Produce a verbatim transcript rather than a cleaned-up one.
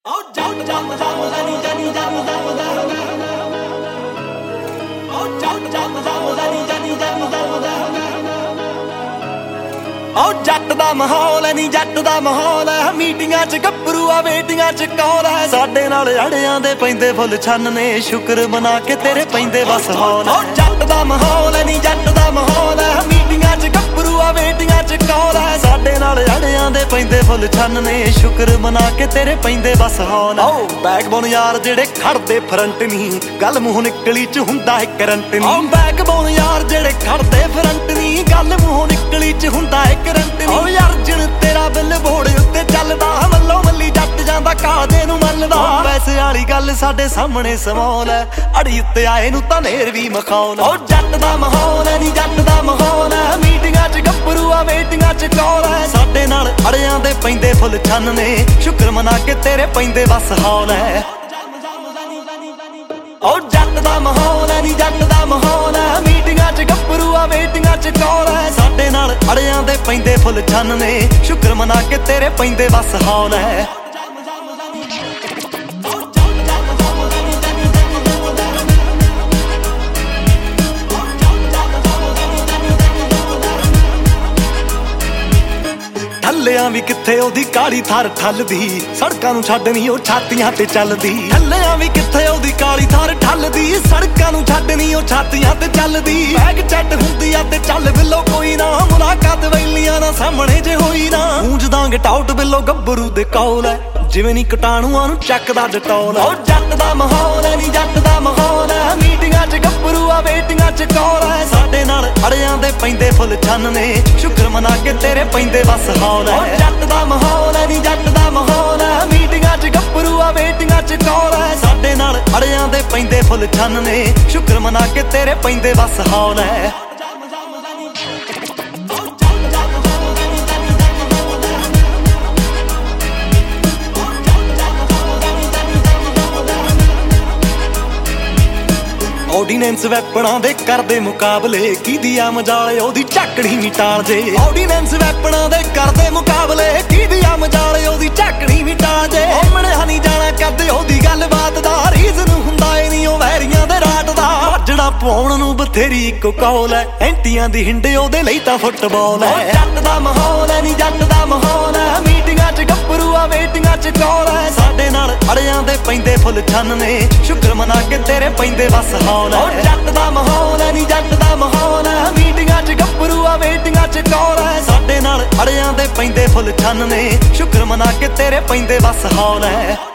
Oh, jump, jump, jump, Lenny, Jenny, jump, jump, jump. Oh, jump, jump, jump, Lenny, Jenny, jump, jump, jump. Oh, ਜੱਟ ਦਾ ਮਾਹੌਲ ਐ ਨੀ ਜੱਟ ਦਾ ਮਾਹੌਲ ਐ ਮੀਟਿੰਗਾਂ ਚ ਗੱਭਰੂ ਆ ਵੇਟਿੰਗਾਂ ਚ ਕੌਲ ਐ ਸਾਡੇ ਨਾਲ ਅੜਿਆਂ ਦੇ ਪੈਂਦੇ ਫੁੱਲ ਛੰਨ ਨੇ ਸ਼ੁਕਰ ਮਨਾ ਕੇ ਤੇਰੇ ਪੈਂਦੇ ਬਸ ਹੌਲ ਐ ਜੱਟ ਦਾ ਮਾਹੌਲ ਐ ਨੀ ਜੱਟ ਦਾ ਮਾਹੌਲ ਐ ਮੀਟਿੰਗਾਂ ਚ ਗੱਭਰੂ ਆ ਵੇਟਿੰਗਾਂ ਚ ਕੌਲ ਐ ਸਾਡੇ ਨਾਲ ਅੜਿਆਂ ਦੇ ਪੈਂਦੇ ਫੁੱਲ ਛੰਨ ਨੇ ਸ਼ੁਕਰ ਮਨਾ ਕੇ ਤੇਰੇ ਪੈਂਦੇ ਬਸ ਹੌਲ ਐ ਓ ਬੈਕਬੋਨ ਯਾਰ ਜਿਹੜੇ ਖੜਦੇ ਫਰੰਟ ਨਹੀਂ ਗੱਲ ਮੂੰਹ ਨਿਕਲੀ ਚ ਹੁੰਦਾ ਹੈ ਕਰੰਟ ਨਹੀਂ ਓ ਬੈਕਬੋਨ ਯਾਰ ਜਿਹੜੇ ਖੜਦੇ ਫਰੰਟ ਨਹੀਂ ਗੱਲ ਮੂੰਹ ਨਿਕਲੀ ਚ ਹੁੰਦਾ ਹੈ ਕਰੰਟ ਨੀ ਓ ਅਰਜਨ ਤੇਰਾ ਬਿੱਲ ਬੋੜ ਉੱਤੇ ਚੱਲਦਾ ਮੱਲੋ ਮੱਲੀ ਜੱਟ ਜਾਂਦਾ ਕਾਦੇ ਨੂੰ ਮੱਲਦਾ ਪੈਸੇ ਵਾਲੀ ਗੱਲ ਸਾਡੇ ਸਾਹਮਣੇ ਸਮੌਲ ਐ ਅੜੀ ਉੱਤੇ ਆਏ ਨੂੰ ਤਾਂ ਨੇਰ ਵੀ ਮਖੌਲ ਓ ਜੱਟ ਦਾ ਮਾਹੌਲ ਐ ਨੀ ਜੱਟ ਦਾ ਮਾਹੌਲ ਐ ਮੀਟਿੰਗਾਂ ਚ ਗੱਭਰੂ ਆ ਵੇਟਿੰਗਾਂ ਚ ਕੌਲ ਐ ਸਾਡੇ ਨਾਲ ਅੜਿਆਂ ਦੇ ਪੈਂਦੇ ਫੁੱਲ ਛੰਨ ਨੇ ਸ਼ੁਕਰ ਮਨਾ ਕੇ ਤੇਰੇ ਪੈਂਦੇ ਬਸ ਹੌਲ ਐ ਓ ਜੱਟ ਦਾ ਮਾਹੌਲ ਐ ਨੀ ਜੱਟ ਦਾ ਮਾਹੌਲ ਐ ਮੀਟਿੰਗਾਂ ਚ ਗੱਭਰੂ ਆ ਵੇਟਿੰਗਾਂ ਚ ਕੌਲ ਐ ਸਾਡੇ ਨਾਲ ਅੜਿਆਂ ਦੇ ਪੈਂਦੇ ਫੁੱਲ ਛੰਨ ਨੇ ਸ਼ੁਕਰ ਮਨਾ ਕੇ ਤੇਰੇ ਪੈਂਦੇ ਬਸ ਹੌਲ ਐ ਠੱਲਿਆਂ ਵੀ ਕਿੱਥੇ ਉਹਦੀ ਕਾਲੀ ਥਾਰ ਠੱਲਦੀ ਸੜਕਾਂ ਨੂੰ ਛੱਡ ਨੀ ਉਹ ਛਾਤੀਆਂ ਤੇ ਚੱਲਦੀ ਠੱਲਿਆਂ ਵੀ ਕਿੱਥੇ ਉਹਦੀ ਕਾਲੀ ਥਾਰ ਠੱਲਦੀ ਸੜਕਾਂ ਨੂੰ ਛੱਡ ਨੀ ਉਹ ਛਾਤੀਆਂ ਤੇ ਚੱਲਦੀ ਬੈਗ ਚੱਟ ਹੁੰਦੀ ਆ ਤੇ ਚੱਲ ਬਿੱਲੋ ਕੋਈ ਨਾ ਮੁਲਾਕਾਤ ਵੈਲੀਆਂ ਨਾ ਸਾਹਮਣੇ ਜੇ ਹੋਈ ਨਾ ਗੂੰਜ ਦਾਂਗੇ ਟਾਊਟ ਬਿੱਲੋ ਗੱਭਰੂ ਦੇ ਕੌਲ ਐ ਜਿਵੇਂ ਨੀ ਕਟਾਣੂਆਂ ਨੂੰ ਚੱਕਦਾ ਡਟੌਲ ਓ ਜੱਟ ਦਾ ਮਾਹੌਲ ਐ ਨੀ ਜੱਟ ਦਾ ਮਾਹੌਲ ਐ ਮੀਟਿੰਗਾਂ ਚ ਗੱਭਰੂ ਆ ਵੇਟਿੰਗਾਂ ਚ ਕੌਲ ਐ ਸਾਡੇ ਨਾਲ ਅੜਿਆਂ ਦੇ ਪੈਂਦੇ ਫੁੱਲ ਛੰਨ ਨੇ ਸ਼ੁਕਰ ਮਨਾ ਕੇ ਤੇਰੇ ਪੈਂਦੇ ਬਸ ਹੌਲ ਐ ਓ ਜੱਟ ਦਾ ਮਾਹੌਲ ਐ ਨੀ ਜੱਟ ਦਾ ਮਾਹੌਲ ਐ ਮੀਟਿੰਗਾਂ ਚ ਗੱਭਰੂ ਆ ਵੇਟਿੰਗਾਂ ਚ ਕੌਲ ਐ ਸਾਡੇ ਨਾਲ ਅੜਿਆਂ ਦੇ ਪੈਂਦੇ ਫੁੱਲ ਛੰਨ ਨੇ ਸ਼ੁਕਰ ਮਨਾ ਕੇ ਤੇਰੇ ਪੈਂਦੇ ਬਸ ਹੌਲ ਐ ਆਰਡੀਨੈਂਸ ਵੈਪਣਾਂ ਦੇ ਕਰਦੇ ਮੁਕਾਬਲੇ ਕਿਹਦੀ ਆ ਮਜਾਲ ਉਹਦੀ ਝਾਕੜੀ ਵੀ ਟਾਲ ਜੇ ਆਰਡੀਨੈਂਸ ਵੈਪਣਾਂ ਦੇ ਕਰਦੇ ਮੁਕਾਬਲੇ ਕਿਹਦੀ ਆ ਮਜਾਲ ਉਹਦੀ ਝਾਕੜੀ ਵੀ ਟਾਲ ਜੇ ਮਣਿਆ ਨਹੀਂ ਜਾਣਾ ਕਦੇ ਉਹਦੀ ਗੱਲਬਾਤ ਦਾ ਰੀਜ਼ਨ ਹੁੰਦਾ ਏ ਨਹੀਂ ਉਹ ਵੈਰੀਆਂ ਦੇ ਰਾਟ ਦਾ ਵੱਜਣਾ ਪਾਉਣ ਨੂੰ ਬਥੇਰੀ ਇੱਕੋ ਕੌਲ ਐ ਐਂਟੀਆਂ ਦੀ ਹਿੰਡੇ ਉਹਦੇ ਲਈ ਤਾਂ ਫੁੱਟਬਾਲ ਐ ਜੱਟ ਦਾ ਮਾਹੌਲ ਐ ਨੀ ਜੱਟ ਦਾ ਮਾਹੌਲ ਐ ਮੀਟਿੰਗਾਂ ਚ ਗੱਭਰੂ ਆ ਵੇਟਿੰਗਾਂ ਚ ਕੌਲ ਐ ਸਾਡੇ ਨਾਲ ਅੜਿਆਂ ਦੇ ਪੈਂਦੇ ਫੁੱਲ ਛੰਨ ਨੇ ਸ਼ੁਕਰ ਮਨਾ ਕੇ ਤੇਰੇ ਪੈਂਦੇ ਬਸ ਹੌਲ ਓ ਜੱਟ ਦਾ ਮਾਹੌਲ ਐ ਨੀ ਜੱਟ ਦਾ ਮਾਹੌਲ ਐ ਮੀਟਿੰਗਾਂ ਚ ਗੱਭਰੂ ਆ ਵੇਟਿੰਗਾਂ ਚ ਕੌਲ ਐ ਸਾਡੇ ਨਾਲ ਅੜਿਆਂ ਦੇ ਪੈਂਦੇ ਫੁੱਲ ਛੰਨ ਨੇ ਸ਼ੁਕਰ ਮਨਾ ਕੇ ਤੇਰੇ ਪੈਂਦੇ ਬਸ ਹੌਲ ਐ